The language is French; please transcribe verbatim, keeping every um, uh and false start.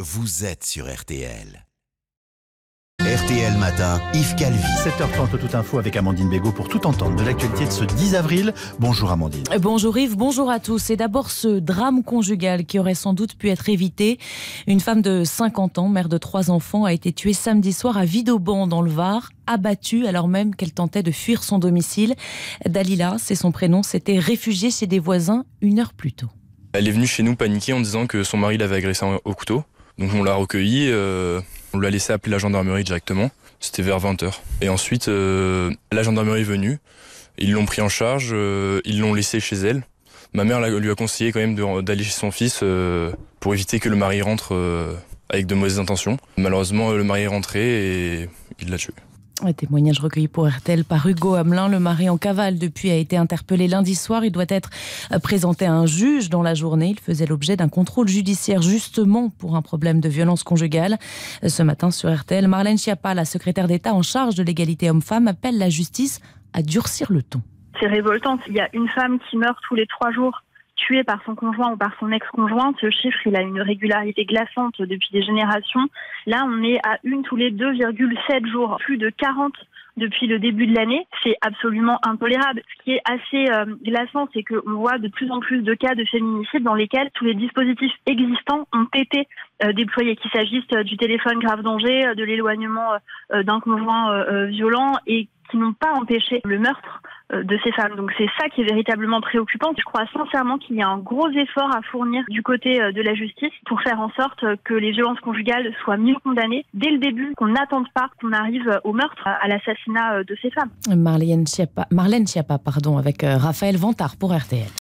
vous êtes sur R T L. R T L Matin, Yves Calvi. sept heures trente, toute info avec Amandine Bégaud pour tout entendre de l'actualité de ce dix avril. Bonjour Amandine. Bonjour Yves, bonjour à tous. Et d'abord ce drame conjugal qui aurait sans doute pu être évité. Une femme de cinquante ans, mère de trois enfants, a été tuée samedi soir à Vidauban dans le Var, abattue alors même qu'elle tentait de fuir son domicile. Dalila, c'est son prénom, s'était réfugiée chez des voisins une heure plus tôt. Elle est venue chez nous paniquée en disant que son mari l'avait agressée au couteau. Donc on l'a recueillie, euh, on lui a laissé appeler la gendarmerie directement. C'était vers vingt heures. Et ensuite, euh, la gendarmerie est venue. Ils l'ont pris en charge, euh, ils l'ont laissé chez elle. Ma mère lui a conseillé quand même de, d'aller chez son fils euh, pour éviter que le mari rentre euh, avec de mauvaises intentions. Malheureusement, le mari est rentré et il l'a tué. Un témoignage recueilli pour R T L par Hugo Hamelin. Le mari en cavale depuis a été interpellé lundi soir. Il doit être présenté à un juge dans la journée. Il faisait l'objet d'un contrôle judiciaire justement pour un problème de violence conjugale. Ce matin sur R T L, Marlène Schiappa, la secrétaire d'État en charge de l'égalité homme-femme, appelle la justice à durcir le ton. C'est révoltant. Il y a une femme qui meurt tous les trois jours, tuée par son conjoint ou par son ex-conjoint. Ce chiffre, il a une régularité glaçante depuis des générations. Là, on est à une tous les deux virgule sept jours, plus de quarante depuis le début de l'année. C'est absolument intolérable. Ce qui est assez euh, glaçant, c'est qu'on voit de plus en plus de cas de féminicide dans lesquels tous les dispositifs existants ont été euh, déployés, qu'il s'agisse du téléphone grave danger, de l'éloignement euh, d'un conjoint euh, violent, et qui n'ont pas empêché le meurtre de ces femmes. Donc c'est ça qui est véritablement préoccupant. Je crois sincèrement qu'il y a un gros effort à fournir du côté de la justice pour faire en sorte que les violences conjugales soient mieux condamnées dès le début, qu'on n'attende pas qu'on arrive au meurtre, à l'assassinat de ces femmes. Marlène Schiappa, Marlène Schiappa, pardon, avec Raphaël Vantard pour R T L.